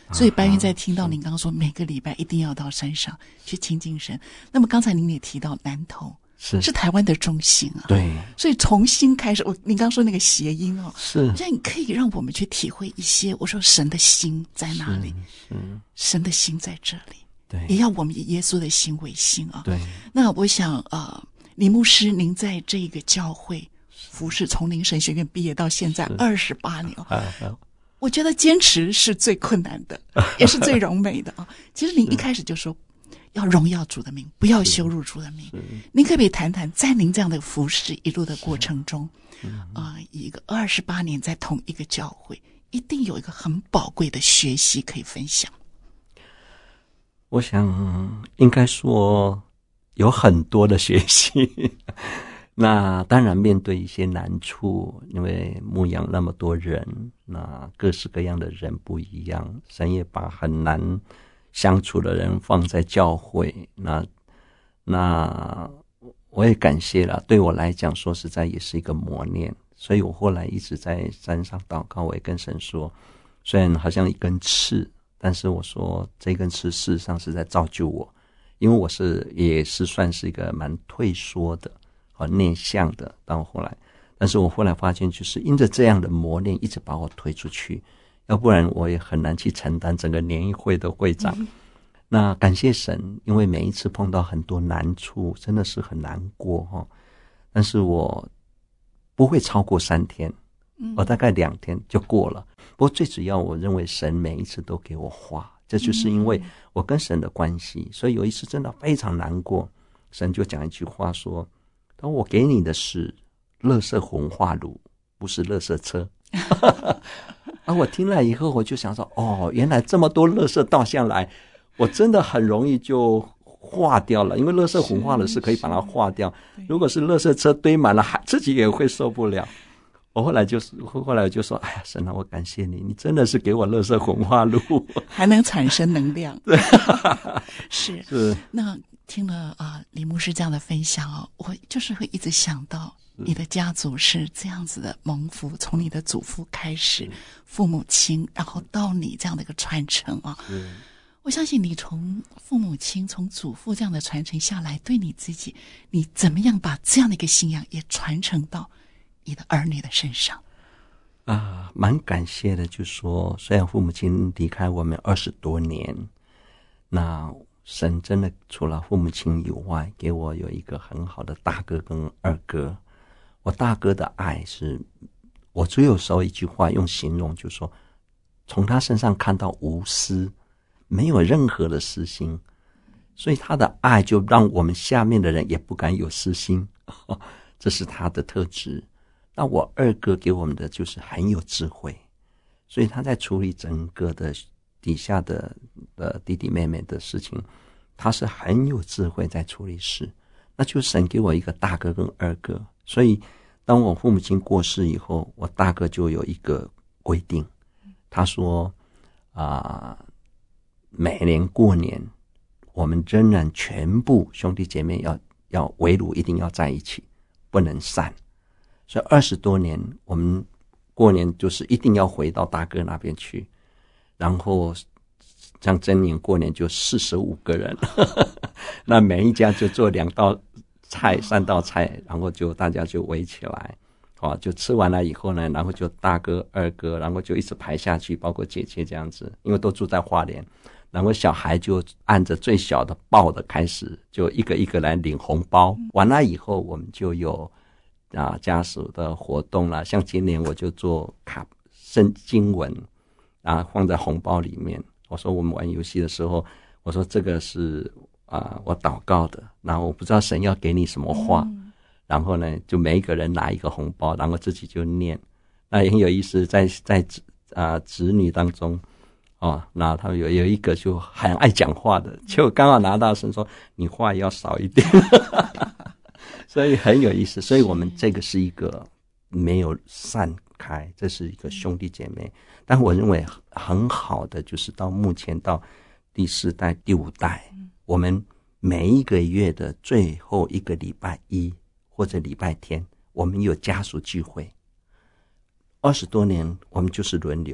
所以白云在听到您刚刚说每个礼拜一定要到山上去亲近神，那么刚才您也提到南投是台湾的中心啊， 对， 所以从新开始，您刚刚说那个谐音哦， 是， 这样可以让我们去体会一些。我说神的心在哪里？神的心在这里， 对， 也要我们以耶稣的心为心啊。 对， 那我想李牧师，您在这个教会服侍，从您神学院毕业到现在28年我觉得坚持是最困难的，也是最荣美的啊。其实您一开始就说要荣耀主的名，不要羞辱主的名。您可不可以谈谈，在您这样的服侍一路的过程中，一个28年在同一个教会，一定有一个很宝贵的学习可以分享。 我想应该说有很多的学习。那当然面对一些难处，因为牧养那么多人，那各式各样的人不一样，神也把很难相处的人放在教会，那我也感谢了，对我来讲说实在也是一个磨练，所以我后来一直在山上祷告，我也跟神说，虽然好像一根刺，但是我说这根刺事实上是在造就我，因为我也是算是一个蛮退缩的内向的，到后来，但是我后来发现就是因着这样的磨练一直把我推出去，要不然我也很难去承担整个联谊会的会长。那感谢神，因为每一次碰到很多难处真的是很难过但是我不会超过3天，我大概2天就过了。不过最主要我认为神每一次都给我话，这就是因为我跟神的关系，所以有一次真的非常难过，神就讲一句话说，当我给你的是垃圾焚化炉，不是垃圾车。我听了以后我就想说，原来这么多垃圾倒下来，我真的很容易就化掉了，因为垃圾焚化炉是可以把它化掉，如果是垃圾车堆满了，自己也会受不了。我后来就说，哎呀，神啊，我感谢你，你真的是给我垃圾焚化炉， 还能产生能量。是。那听了李牧师这样的分享我就是会一直想到你的家族是这样子的蒙福，从你的祖父开始，父母亲，然后到你这样的一个传承我相信你从父母亲从祖父这样的传承下来，对你自己，你怎么样把这样的一个信仰也传承到你的儿女的身上蛮感谢的，就是说虽然父母亲离开我们20多年，那神真的除了父母亲以外，给我有一个很好的大哥跟二哥。我大哥的爱是，我只有时候一句话用形容，就是说从他身上看到无私，没有任何的私心，所以他的爱就让我们下面的人也不敢有私心，这是他的特质。那我二哥给我们的就是很有智慧，所以他在处理整个的底下的弟弟妹妹的事情，他是很有智慧在处理事。那就神给我一个大哥跟二哥，所以当我父母亲过世以后，我大哥就有一个规定，他说每年过年我们仍然全部兄弟姐妹要围炉，一定要在一起，不能散。所以20多年我们过年就是一定要回到大哥那边去，然后像真年过年就45个人那每一家就做2道菜3道菜，然后就大家就围起来就吃完了以后呢，然后就大哥二哥，然后就一直排下去，包括姐姐这样子，因为都住在花莲，然后小孩就按着最小的抱的开始，就一个一个来领红包。完了以后我们就有家属的活动啦，像今年我就做圣经文放在红包里面。我说我们玩游戏的时候，我说这个是我祷告的，然后我不知道神要给你什么话，然后呢就每一个人拿一个红包，然后自己就念。那也很有意思，在子女当中那他们有一个就很爱讲话的，就刚好拿到神说你话要少一点所以很有意思。所以我们这个是一个没有散开，这是一个兄弟姐妹。但我认为很好的就是到目前到第4代第5代，我们每一个月的最后一个礼拜一或者礼拜天，我们有家属聚会。20多年我们就是轮流，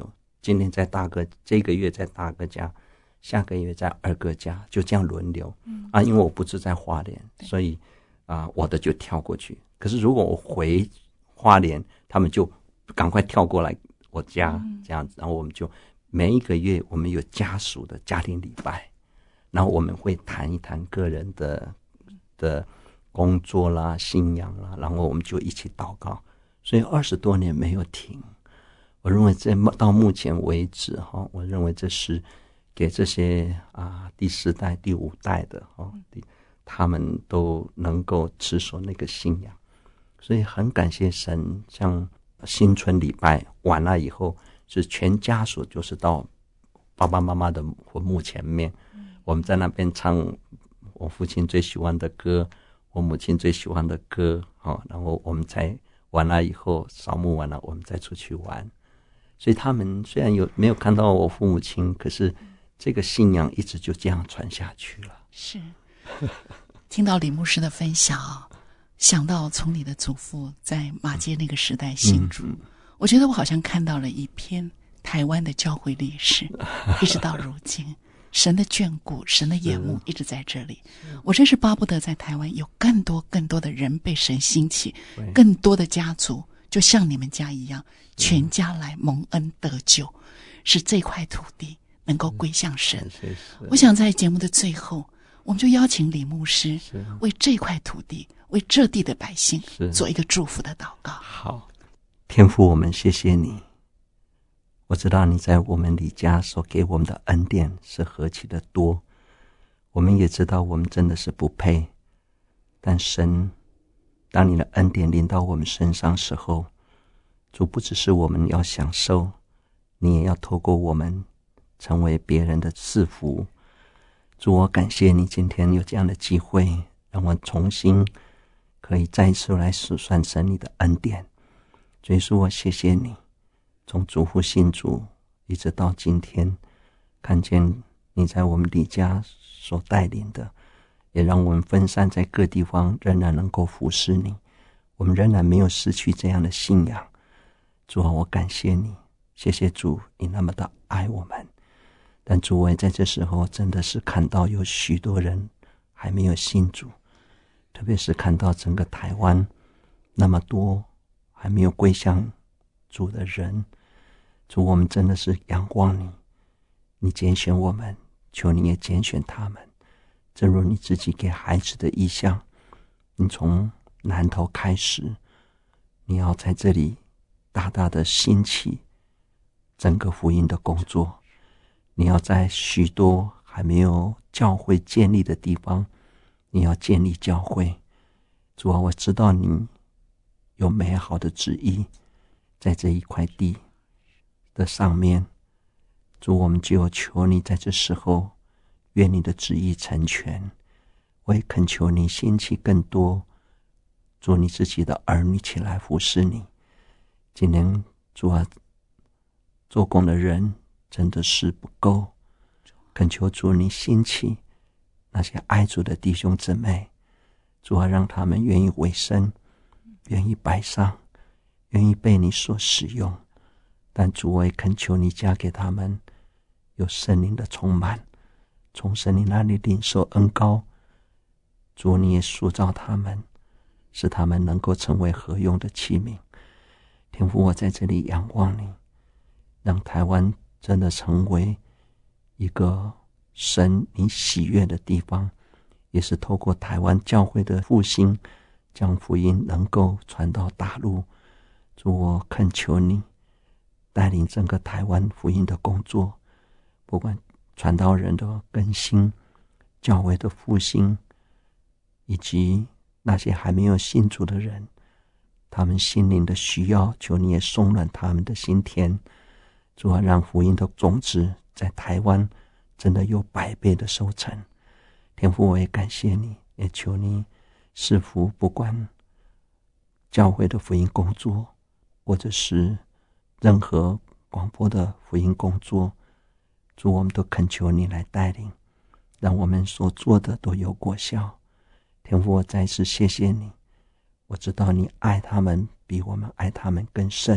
今天在大哥，这个月在大哥家，下个月在二哥家，就这样轮流。因为我不是在花莲，所以我的就跳过去。可是如果我回花莲，他们就赶快跳过来我家，这样子。然后我们就每一个月我们有家属的家庭礼拜，然后我们会谈一谈个人的工作啦、信仰啦，然后我们就一起祷告。所以20多年没有停。我认为到目前为止我认为这是给这些第4代、第5代的他们都能够持守那个信仰。所以很感谢神，像新春礼拜完了以后，是全家属就是到爸爸妈妈的坟墓前面，我们在那边唱我父亲最喜欢的歌，我母亲最喜欢的歌，然后我们才完了以后扫墓完了，我们再出去玩。所以他们虽然没有看到我父母亲，可是这个信仰一直就这样传下去了。 是，听到李牧师的分享，想到从你的祖父在马街那个时代信主，我觉得我好像看到了一篇台湾的教会历史，一直到如今，神的眷顾，神的眼目一直在这里。我真是巴不得在台湾有更多的人被神兴起，更多的家族就像你们家一样，全家来蒙恩得救，使这块土地能够归向神。我想在节目的最后，我们就邀请李牧师为这块土地，为这地的百姓做一个祝福的祷告。 好，天父，我们谢谢你。我知道你在我们李家所给我们的恩典是何其的多，我们也知道我们真的是不配，但神，当你的恩典临到我们身上时候，主不只是我们要享受，你也要透过我们成为别人的赐福。主，我感谢你今天有这样的机会，让我重新可以再一次来数算神你的恩典。主耶稣，我谢谢你，从祖父信主一直到今天，看见你在我们李家所带领的，也让我们分散在各地方，仍然能够服侍你，我们仍然没有失去这样的信仰。主啊，我感谢你，谢谢主，你那么的爱我们。但主，我也在这时候真的是看到有许多人还没有信主，特别是看到整个台湾那么多还没有归向主的人。主，我们真的是仰望你，你拣选我们，求你也拣选他们，正如你自己给孩子的意向，你从南头开始，你要在这里大大的兴起整个福音的工作，你要在许多还没有教会建立的地方，你要建立教会。主啊，我知道你有美好的旨意在这一块地的上面。主，我们就求你在这时候，愿你的旨意成全。我也恳求你兴起更多做你自己的儿女起来服侍你。今年主啊，做工的人真的是不够，恳求主你兴起那些爱主的弟兄姊妹，主啊，让他们愿意委身，愿意摆上，愿意被你所使用。但主，我也恳求你加给他们有圣灵的充满，从圣灵那里领受恩膏。主，你也塑造他们，使他们能够成为合用的器皿。天父，我在这里仰望你，让台湾真的成为一个神你喜悦的地方，也是透过台湾教会的复兴，将福音能够传到大陆。主，我恳求你带领整个台湾福音的工作，不管传道人的更新，教会的复兴，以及那些还没有信主的人，他们心灵的需要，求你也松软他们的心田。主啊，让福音的种子在台湾真的有100倍的收成。天父，我也感谢你，也求你赐福不管教会的福音工作，或者是任何广播的福音工作，主，我们都恳求你来带领，让我们所做的都有果效。天父，我再次谢谢你，我知道你爱他们比我们爱他们更甚，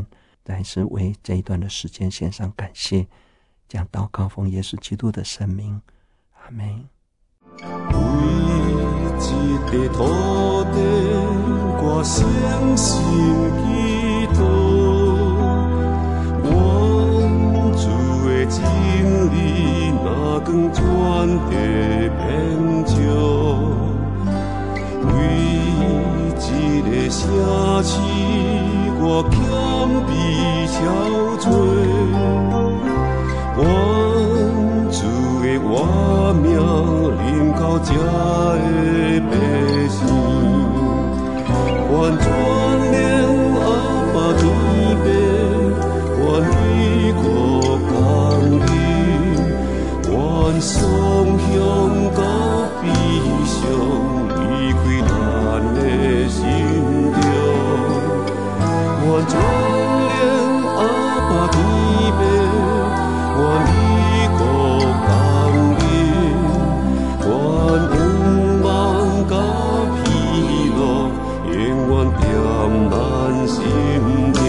再次为这一段的时间献上感谢，将祷告奉耶稣基督的圣名，阿们。 为这个土地，我相信祈祷，我主的真理哪光传递遍照，为这个城市，我谦卑憔悴，我主的活命临到这的百姓，愿全能阿爸天父，愿你国降临，愿双向甲悲伤离开咱的心中，愿全能阿爸天父，愿你国降临，愿恩望甲喜乐永远踮咱心中。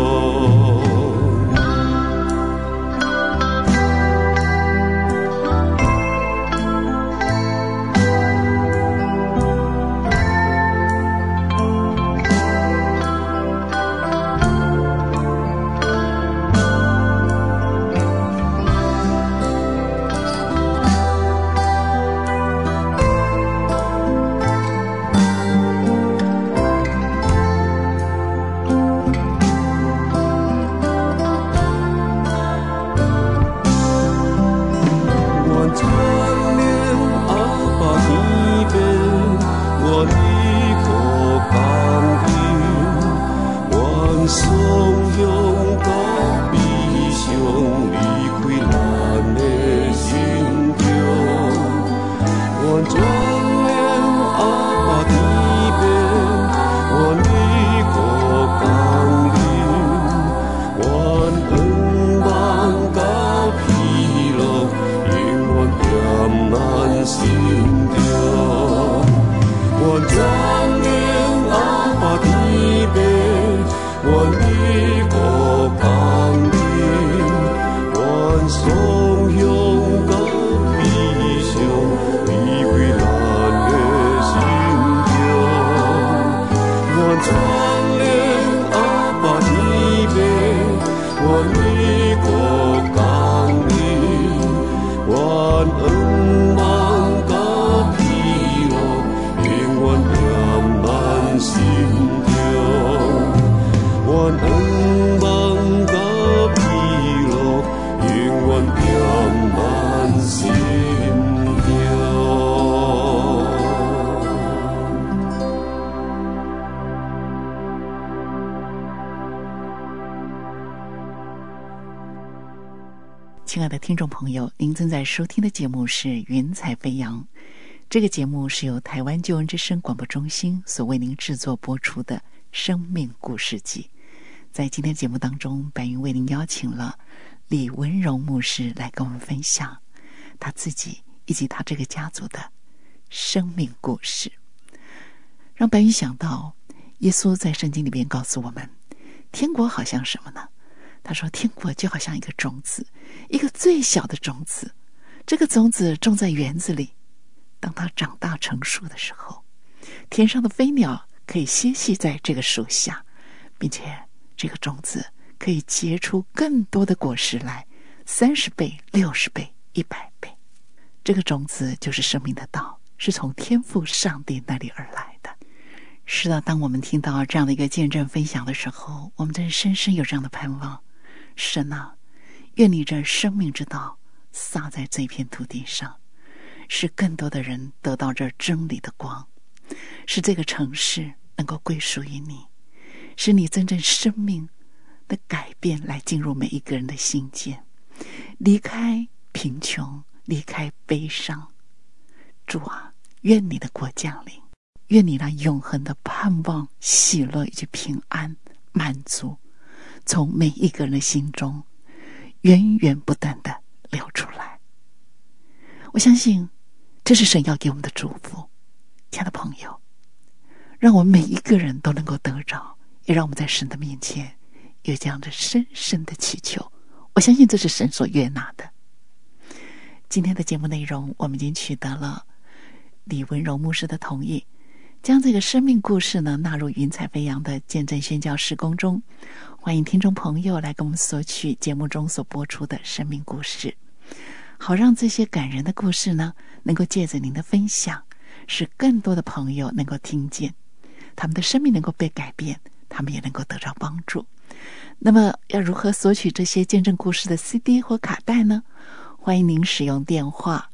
亲爱的听众朋友，您正在收听的节目是《云彩飞扬》。这个节目是由台湾救恩之声广播中心所为您制作播出的生命故事集。在今天节目当中，白云为您邀请了李文荣牧师来跟我们分享他自己以及他这个家族的生命故事，让白云想到耶稣在圣经里边告诉我们，天国好像什么呢？他说天国就好像一个种子，一个最小的种子，这个种子种在园子里，当它长大成树的时候，天上的飞鸟可以歇息在这个树下，并且这个种子可以结出更多的果实来，30倍、60倍、100倍。这个种子就是生命的道，是从天父上帝那里而来的。是的，当我们听到这样的一个见证分享的时候，我们真深深有这样的盼望。神啊，愿你这生命之道撒在这片土地上，使更多的人得到这真理的光，使这个城市能够归属于你，使你真正生命的改变来进入每一个人的心间，离开贫穷，离开悲伤。主啊，愿你的国降临，愿你那永恒的盼望、喜乐以及平安、满足从每一个人的心中源源不断的流出来。我相信这是神要给我们的祝福。亲爱的朋友，让我们每一个人都能够得着，也让我们在神的面前有这样的深深的祈求，我相信这是神所悦纳的。今天的节目内容，我们已经取得了李文柔牧师的同意，将这个生命故事呢纳入云彩飞扬的见证宣教事工中。欢迎听众朋友来跟我们索取节目中所播出的生命故事，好让这些感人的故事呢能够借着您的分享，使更多的朋友能够听见，他们的生命能够被改变，他们也能够得到帮助。那么要如何索取这些见证故事的 CD 或卡带呢？欢迎您使用电话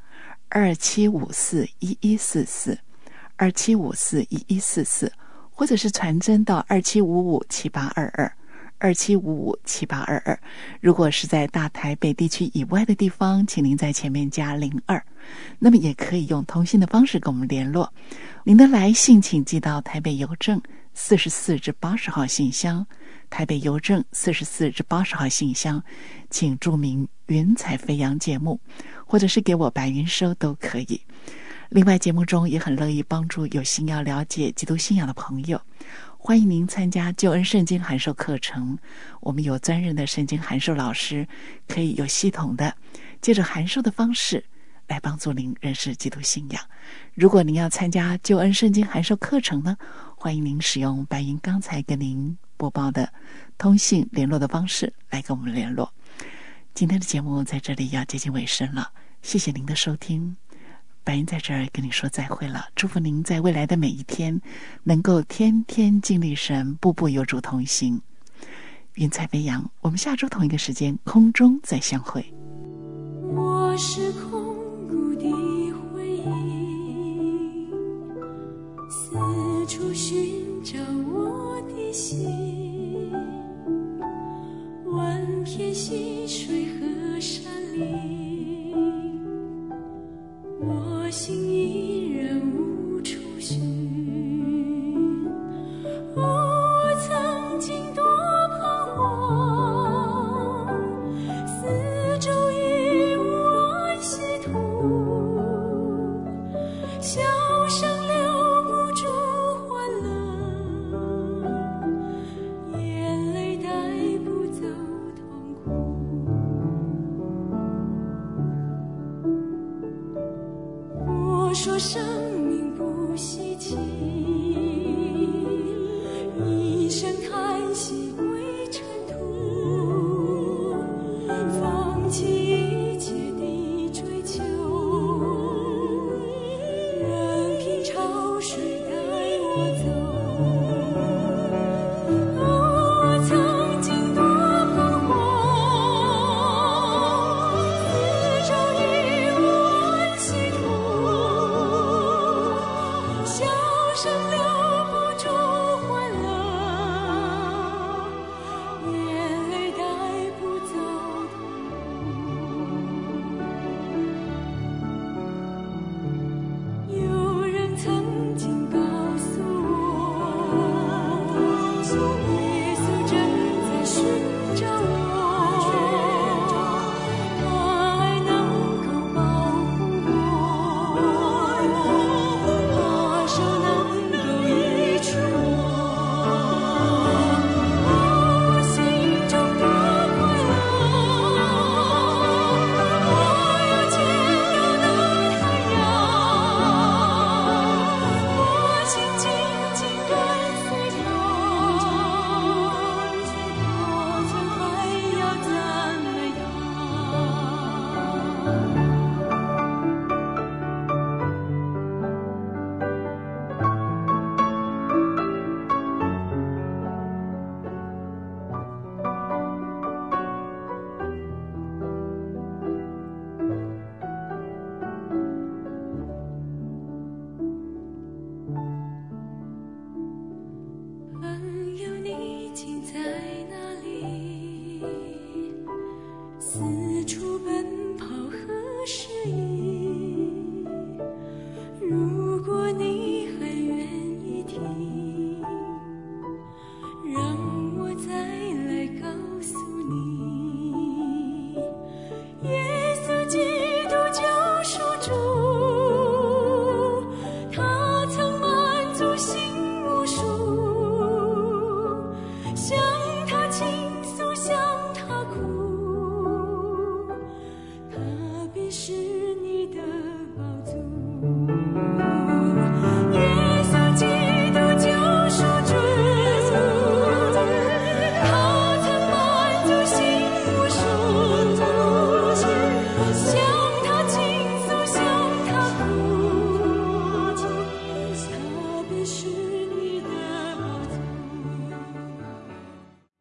27541144 27541144，或者是传真到27557822 27557822。如果是在大台北地区以外的地方，请您在前面加02。那么也可以用通信的方式跟我们联络。您的来信请寄到台北邮政44至80号信箱，台北邮政44至80号信箱，请注明云彩飞扬节目，或者是给我白云收都可以。另外，节目中也很乐意帮助有心要了解基督信仰的朋友，欢迎您参加救恩圣经函授课程。我们有专任的圣经函授老师，可以有系统的借着函授的方式来帮助您认识基督信仰。如果您要参加救恩圣经函授课程呢，欢迎您使用白云刚才跟您播报的通信联络的方式来跟我们联络。今天的节目在这里要接近尾声了，谢谢您的收听，白云在这儿跟你说再会了。祝福您在未来的每一天能够天天经历神，步步有主同行。云彩飞扬，我们下周同一个时间空中再相会。 我是空谷的回忆，四处寻找我的心，万片溪水和山林，我心依然无处寻。我曾经多彷徨，四周已无安息土，笑声留不住欢乐，眼泪带不走痛苦。我说生命不稀奇，一声叹息归尘土，放弃一切的追求，任凭潮水带我走。我曾经多彷徨，四周已无安息土，笑声留不住欢乐，眼泪带不走痛苦。有人曾经告诉我，